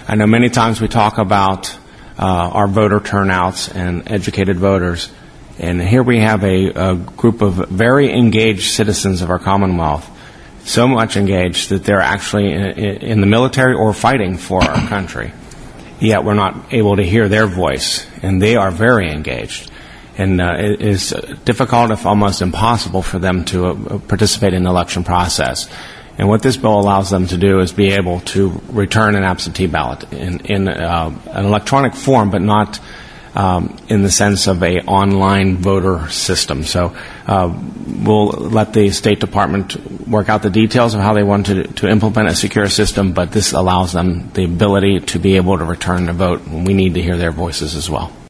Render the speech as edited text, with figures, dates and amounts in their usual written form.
I know many times we talk about our voter turnouts and educated voters, and here we have a group of very engaged citizens of our Commonwealth, so much engaged that they're actually in the military or fighting for our country. Yet we're not able to hear their voice, and they are very engaged. And it is difficult, if almost impossible, for them to participate in the election process. And what this bill allows them to do is be able to return an absentee ballot in an electronic form, but not in the sense of an online voter system. So we'll let the State Department work out the details of how they want to implement a secure system, but this allows them the ability to be able to return the vote, and we need to hear their voices as well.